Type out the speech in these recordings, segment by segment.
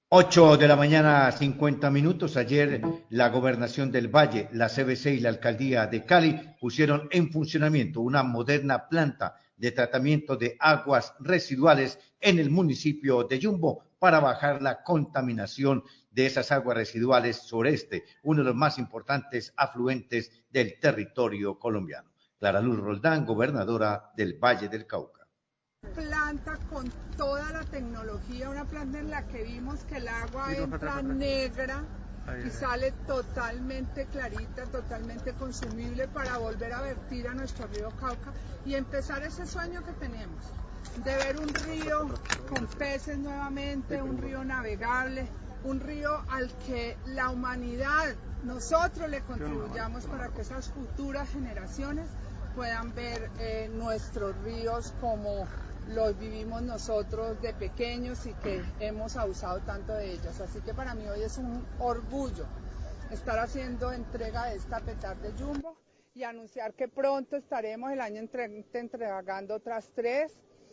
Ocho de la mañana, 50 minutos. Ayer la Gobernación del Valle, la CBC y la Alcaldía de Cali pusieron en funcionamiento una moderna planta de tratamiento de aguas residuales en el municipio de Yumbo para bajar la contaminación de esas aguas residuales sobre uno de los más importantes afluentes del territorio colombiano. Clara Luz Roldán, gobernadora del Valle del Cauca. Planta con toda la tecnología, una planta en la que vimos que el agua entra negra y sale totalmente clarita, totalmente consumible para volver a vertir a nuestro río Cauca y empezar ese sueño que tenemos de ver un río con peces nuevamente, un río navegable, un río al que la humanidad, nosotros le contribuyamos para que esas futuras generaciones puedan ver nuestros ríos como los vivimos nosotros de pequeños y que hemos abusado tanto de ellos. Así que para mí hoy es un orgullo estar haciendo entrega de esta petarda de Jumbo y anunciar que pronto estaremos el año entregando otras tres.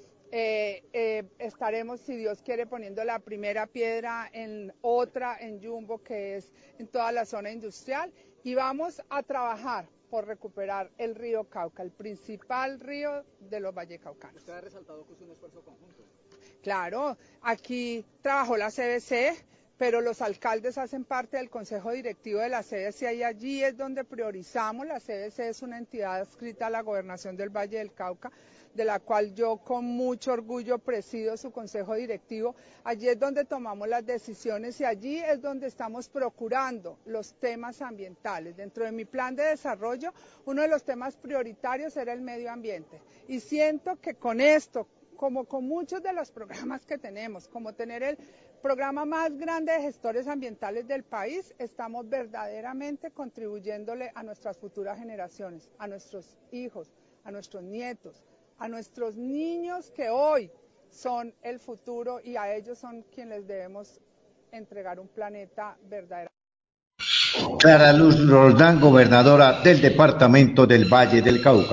Estaremos, si Dios quiere, poniendo la primera piedra en otra en Jumbo, que es en toda la zona industrial, y vamos a trabajar por recuperar el río Cauca, el principal río de los vallecaucanos. Usted ha resaltado que es un esfuerzo conjunto. Claro, aquí trabajó la CBC, pero los alcaldes hacen parte del consejo directivo de la CBC y allí es donde priorizamos. La CBC es una entidad adscrita a la gobernación del Valle del Cauca, de la cual yo con mucho orgullo presido su consejo directivo. Allí es donde tomamos las decisiones y allí es donde estamos procurando los temas ambientales. Dentro de mi plan de desarrollo, uno de los temas prioritarios era el medio ambiente y siento que con esto, como con muchos de los programas que tenemos, como tener el programa más grande de gestores ambientales del país, estamos verdaderamente contribuyéndole a nuestras futuras generaciones, a nuestros hijos, a nuestros nietos, a nuestros niños que hoy son el futuro y a ellos son quienes les debemos entregar un planeta verdadero. Clara Luz Roldán, gobernadora del departamento del Valle del Cauca.